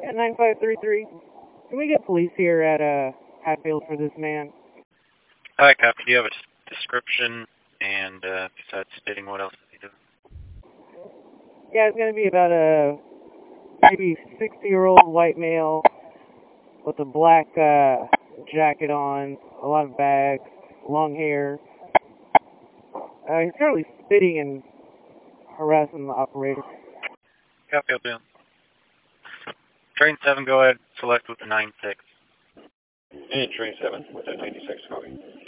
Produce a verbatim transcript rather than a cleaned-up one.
Yeah, nine five three three. Can we get police here at uh, Hatfield for this man? Hi, copy. Do you have a description? And uh, besides spitting, what else is he doing? Yeah, it's going to be about a maybe sixty-year-old white male with a black uh, jacket on, a lot of bags, long hair. Uh, he's currently spitting and harassing the operator. Copy, I'll do. Train seven, go ahead. Select with the nine six. And train seven with that ninety-six copy.